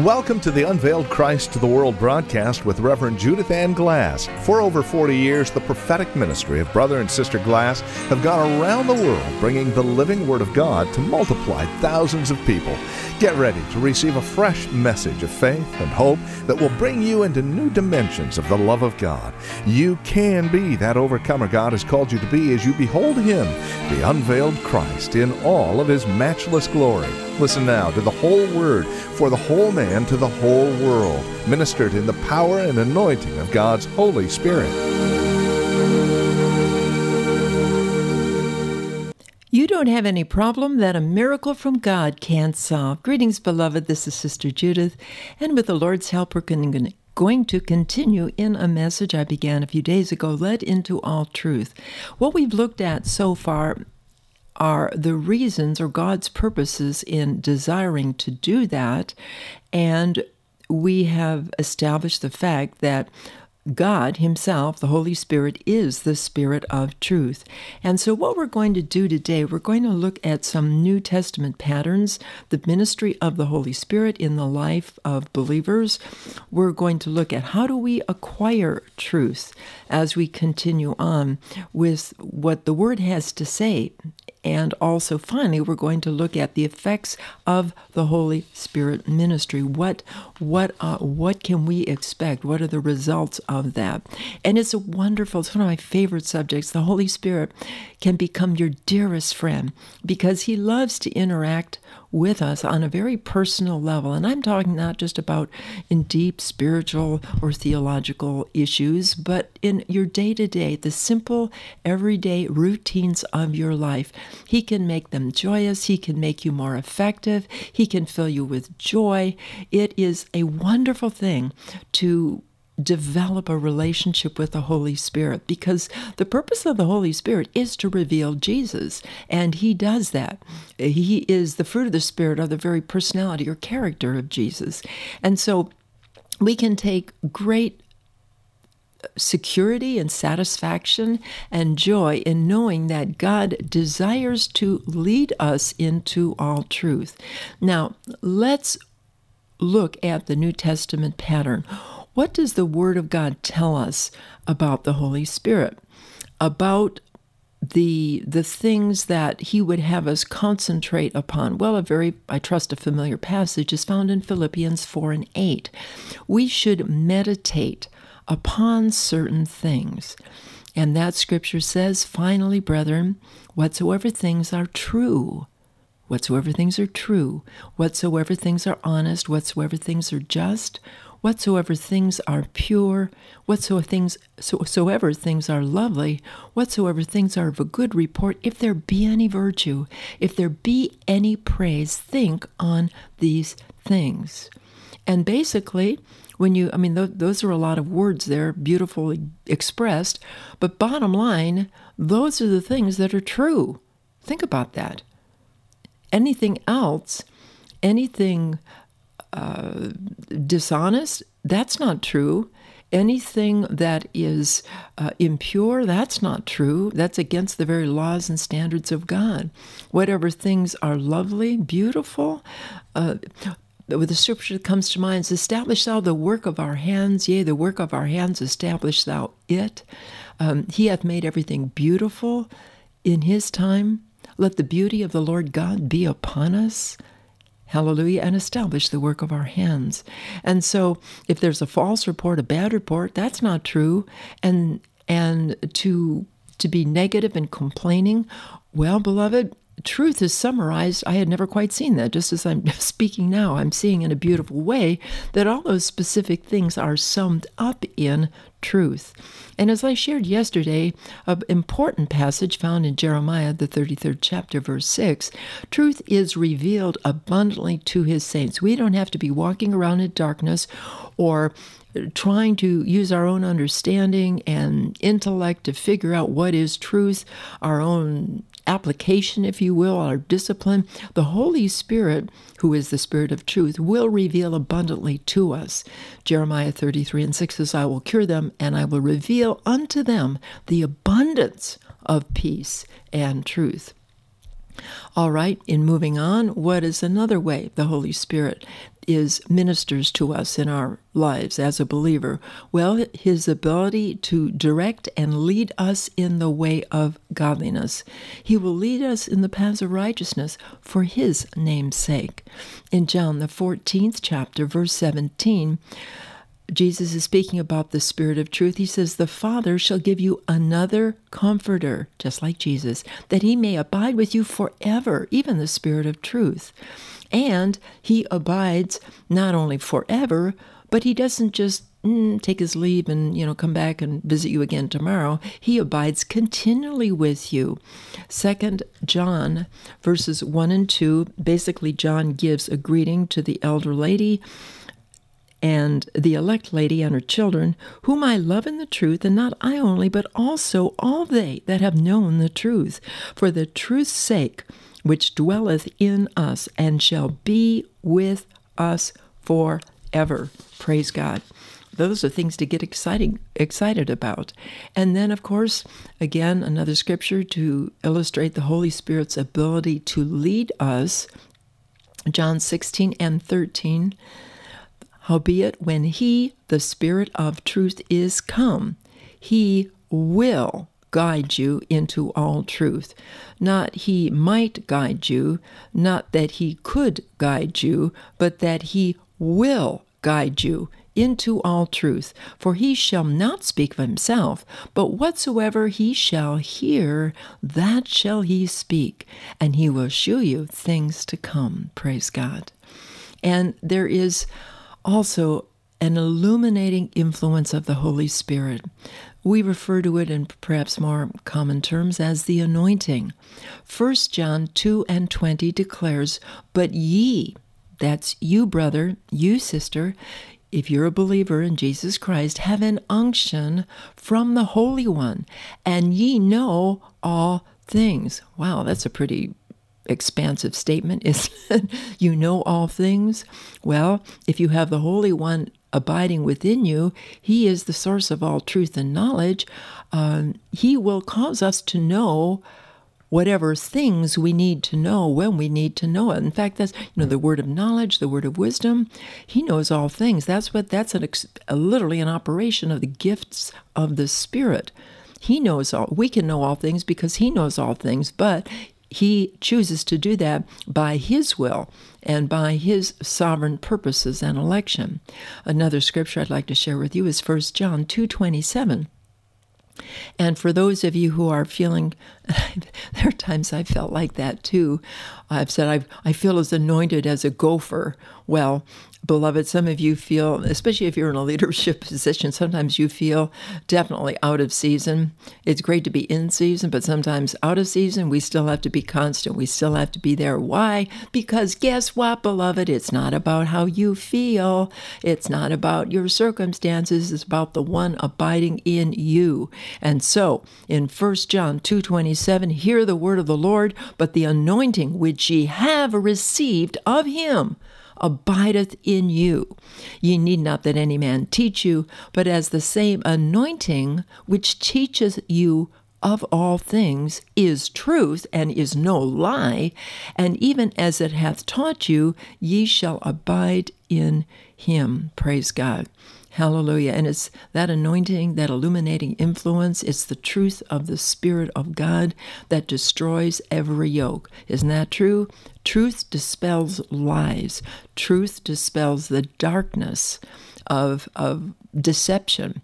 Welcome to the Unveiled Christ to the World broadcast with Reverend Judith Ann Glass. For over 40 years, the prophetic ministry of Brother and Sister Glass have gone around the world bringing the living Word of God to multiply thousands of people. Get ready to receive a fresh message of faith and hope that will bring you into new dimensions of the love of God. You can be that overcomer God has called you to be as you behold Him, the unveiled Christ, in all of His matchless glory. Listen now to the whole Word for the whole man to the whole world, ministered in the power and anointing of God's Holy Spirit. You don't have any problem that a miracle from God can't solve. Greetings, beloved. This is Sister Judith, and with the Lord's help, we're going to continue in a message I began a few days ago, Led into All Truth. What we've looked at so far are the reasons or God's purposes in desiring to do that, and we have established the fact that God Himself, the Holy Spirit, is the Spirit of truth. And so what we're going to do today, we're going to look at some New Testament patterns, the ministry of the Holy Spirit in the life of believers. We're going to look at how do we acquire truth as we continue on with what the Word has to say. And also, finally, we're going to look at the effects of the Holy Spirit ministry. What can we expect? What are the results of that? And it's one of my favorite subjects. The Holy Spirit can become your dearest friend because He loves to interact with us on a very personal level. And I'm talking not just about in deep spiritual or theological issues, but in your day-to-day, the simple, everyday routines of your life. He can make them joyous. He can make you more effective. He can fill you with joy. It is a wonderful thing to develop a relationship with the Holy Spirit, because the purpose of the Holy Spirit is to reveal Jesus, and He does that. He is the fruit of the Spirit, or the very personality or character of Jesus. And so we can take great security and satisfaction and joy in knowing that God desires to lead us into all truth. Now, let's look at the New Testament pattern. What does the Word of God tell us about the Holy Spirit? About the things that He would have us concentrate upon? Well, I trust a familiar passage is found in Philippians 4 and 8. We should meditate upon certain things. And that scripture says, finally, brethren, whatsoever things are true, whatsoever things are honest, whatsoever things are just, whatsoever things are pure, whatsoever things are lovely, whatsoever things are of a good report, if there be any virtue, if there be any praise, think on these things. And basically, those are a lot of words there, beautifully expressed, but bottom line, those are the things that are true. Think about that. Anything else, anything dishonest, that's not true. Anything that is impure, that's not true. That's against the very laws and standards of God. Whatever things are lovely, beautiful, with the scripture that comes to mind is, establish thou the work of our hands, yea, the work of our hands, establish thou it. He hath made everything beautiful in His time. Let the beauty of the Lord God be upon us. Hallelujah, and establish the work of our hands. And so if there's a false report, a bad report, that's not true. And to be negative and complaining, well, beloved, truth is summarized. I had never quite seen that. Just as I'm speaking now, I'm seeing in a beautiful way that all those specific things are summed up in truth. And as I shared yesterday, an important passage found in Jeremiah, the 33rd chapter, verse 6, truth is revealed abundantly to His saints. We don't have to be walking around in darkness or trying to use our own understanding and intellect to figure out what is truth, our own application, if you will, our discipline. The Holy Spirit, who is the Spirit of truth, will reveal abundantly to us. Jeremiah 33 and 6 says, I will cure them, and I will reveal unto them the abundance of peace and truth. All right, in moving on, what is another way the Holy Spirit ministers to us in our lives as a believer? Well, his ability to direct and lead us in the way of godliness. He will lead us in the paths of righteousness for his name's sake. In John, the 14th chapter, verse 17, Jesus is speaking about the Spirit of truth. He says, the Father shall give you another comforter, just like Jesus, that he may abide with you forever, even the Spirit of truth. And he abides not only forever, but he doesn't just take his leave and, come back and visit you again tomorrow. He abides continually with you. 2 John, verses 1 and 2, basically John gives a greeting to the elder lady and the elect lady and her children, whom I love in the truth, and not I only, but also all they that have known the truth, for the truth's sake, which dwelleth in us, and shall be with us forever. Praise God. Those are things to get excited about. And then, of course, again, another scripture to illustrate the Holy Spirit's ability to lead us, John 16 and 13, howbeit, when he, the Spirit of truth, is come, he will guide you into all truth. Not he might guide you, not that he could guide you, but that he will guide you into all truth. For he shall not speak of himself, but whatsoever he shall hear, that shall he speak, and he will shew you things to come. Praise God. And there is also an illuminating influence of the Holy Spirit. We refer to it in perhaps more common terms as the anointing. 1 John 2 and 20 declares, but ye, that's you brother, you sister, if you're a believer in Jesus Christ, have an unction from the Holy One, and ye know all things. Wow, that's a pretty expansive statement, isn't it? You know all things. Well, if you have the Holy One abiding within you, he is the source of all truth and knowledge. He will cause us to know whatever things we need to know when we need to know it. In fact, that's the word of knowledge, the word of wisdom. He knows all things. That's literally an operation of the gifts of the Spirit. He knows all. We can know all things because he knows all things, but he chooses to do that by his will and by his sovereign purposes and election. Another scripture I'd like to share with you is 1 John 2:27. And for those of you who are feeling, there are times I felt like that too. I've said I feel as anointed as a gopher. Well, beloved, some of you feel, especially if you're in a leadership position, sometimes you feel definitely out of season. It's great to be in season, but sometimes out of season, we still have to be constant. We still have to be there. Why? Because guess what, beloved? It's not about how you feel. It's not about your circumstances. It's about the one abiding in you. And so, in 1 John 2:27, hear the word of the Lord, but the anointing which ye have received of him abideth in you. Ye need not that any man teach you, but as the same anointing which teacheth you of all things is truth and is no lie, and even as it hath taught you, ye shall abide in him. Praise God. Hallelujah. And it's that anointing, that illuminating influence, it's the truth of the Spirit of God that destroys every yoke. Isn't that true? Truth dispels lies. Truth dispels the darkness of deception.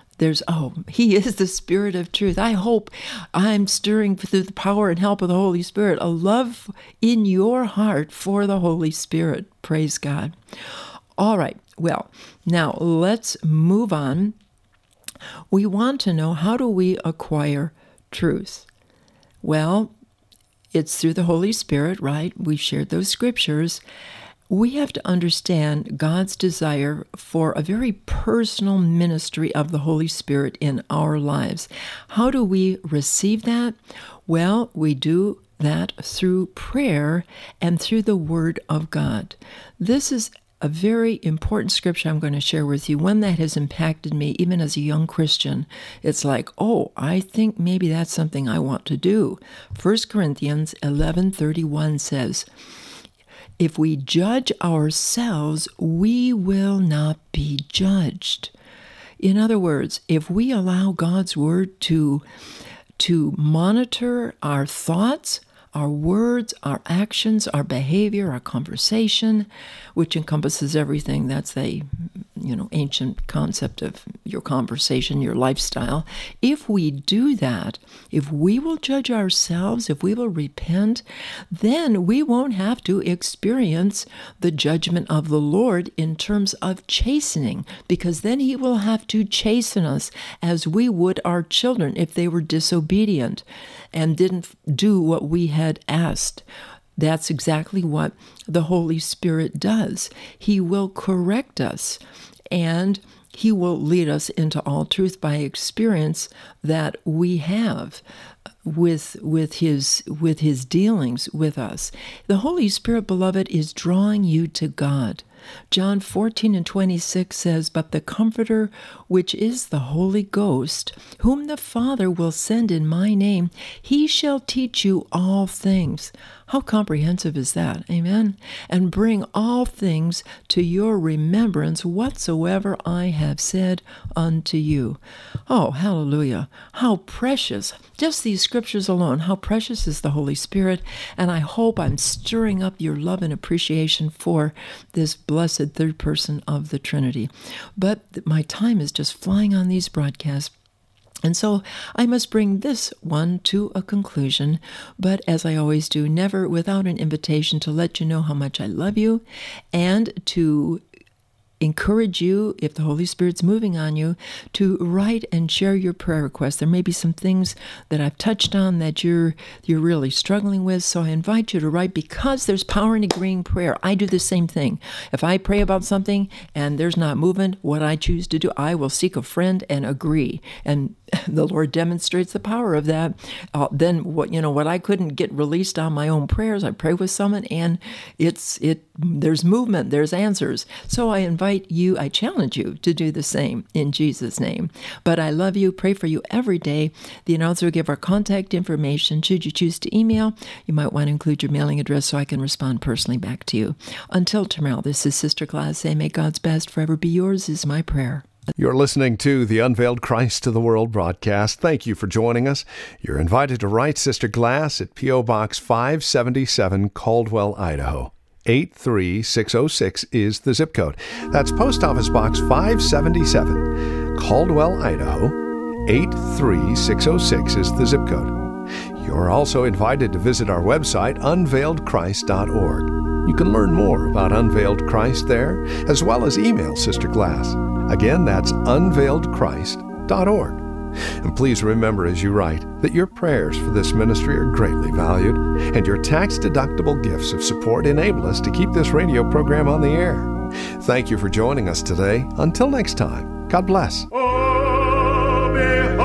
He is the Spirit of truth. I hope I'm stirring through the power and help of the Holy Spirit, a love in your heart for the Holy Spirit. Praise God. All right. Well, now let's move on. We want to know, how do we acquire truth? Well, it's through the Holy Spirit, right? We've shared those scriptures. We have to understand God's desire for a very personal ministry of the Holy Spirit in our lives. How do we receive that? Well, we do that through prayer and through the Word of God. This is a very important scripture I'm going to share with you, one that has impacted me even as a young Christian. It's like, I think maybe that's something I want to do. 1 Corinthians 11:31 says, If we judge ourselves, we will not be judged. In other words, if we allow God's Word to monitor our thoughts, our words, our actions, our behavior, our conversation, which encompasses everything. That's the ancient concept of your conversation, your lifestyle. If we do that, if we will judge ourselves, if we will repent, then we won't have to experience the judgment of the Lord in terms of chastening, because then He will have to chasten us as we would our children if they were disobedient and didn't do what we had asked. That's exactly what the Holy Spirit does. He will correct us, and He will lead us into all truth by experience that we have with His dealings with us. The Holy Spirit, beloved, is drawing you to God. John 14:26 says, "But the Comforter, which is the Holy Ghost, whom the Father will send in my name, He shall teach you all things." How comprehensive is that? Amen? "And bring all things to your remembrance whatsoever I have said unto you." Oh, hallelujah. How precious. Just these scriptures alone, how precious is the Holy Spirit. And I hope I'm stirring up your love and appreciation for this blessed third person of the Trinity. But my time is just flying on these broadcasts. And so I must bring this one to a conclusion, but as I always do, never without an invitation to let you know how much I love you and to encourage you, if the Holy Spirit's moving on you, to write and share your prayer requests. There may be some things that I've touched on that you're really struggling with, so I invite you to write, because there's power in agreeing prayer. I do the same thing. If I pray about something and there's not movement, what I choose to do, I will seek a friend and agree. And the Lord demonstrates the power of that. Then what I couldn't get released on my own prayers, I pray with someone, and there's movement, there's answers. So I challenge you to do the same in Jesus' name. But I love you, pray for you every day. The announcer will give our contact information. Should you choose to email, you might want to include your mailing address so I can respond personally back to you. Until tomorrow, this is Sister Glass saying, may God's best forever be yours is my prayer. You're listening to the Unveiled Christ to the World broadcast. Thank you for joining us. You're invited to write Sister Glass at P.O. Box 577, Caldwell, Idaho. 83606 is the zip code. That's Post Office Box 577, Caldwell, Idaho. 83606 is the zip code. You're also invited to visit our website, unveiledchrist.org. You can learn more about Unveiled Christ there, as well as email Sister Glass. Again, that's unveiledchrist.org. And please remember as you write that your prayers for this ministry are greatly valued, and your tax-deductible gifts of support enable us to keep this radio program on the air. Thank you for joining us today. Until next time, God bless. Oh,